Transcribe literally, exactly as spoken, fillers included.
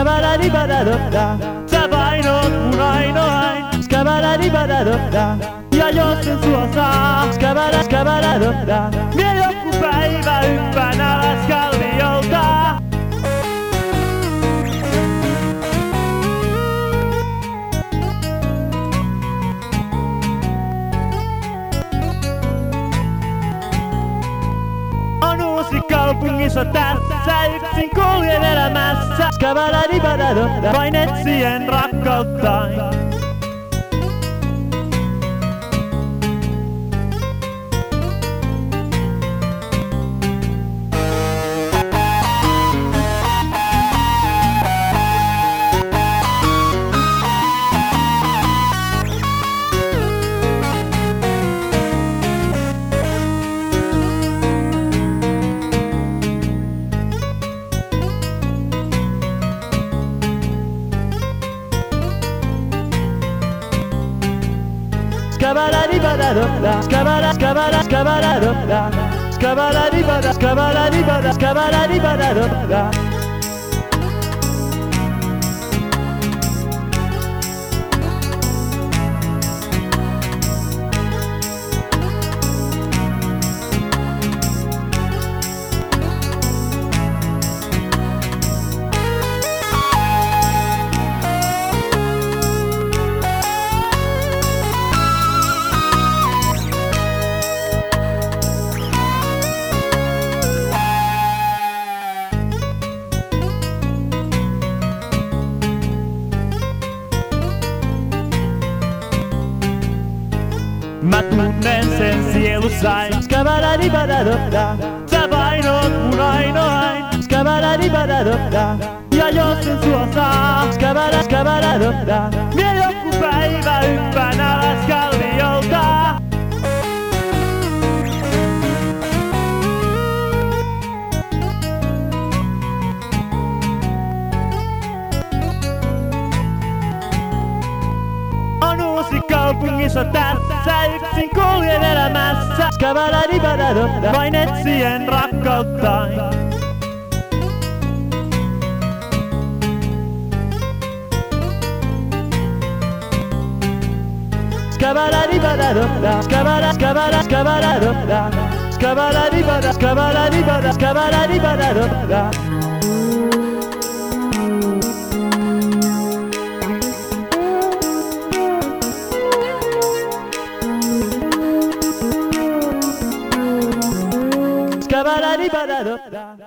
Skabaladibadatopta, sä vain oot mun ainoain. Skabaladibadatopta, ja jos en sua saa, skabala, skabaladopta, vie joku päivä yppään alas kalliolta. On uusi kaupungissa tässä, yksin kuljen elämässä. Skabaladibadatopta, vain etsien rakkauttain. Skabaladibadatopta, skabala, skabala, skabaladopta, skabaladibada, skabaladibada, skabaladibadatopta. Mä tunnen sen sielussain. Skabaladibadatopta, sä vain oot mun ainoain. Skabaladibadatopta, ja jos en sua saa, skabala, skabaladopta, vie joku päivä yppään alas kalliolta. On uusi kaupungissa tässä, yksin kuljen elämässä. Skabaladibadatopta, vain etsien rakkauttain. Skabaladibadatopta, skabala, skabala, skabaladopta, skabaladibada, skabaladibada, skabaladibadatopta. Skabaladibadatopta.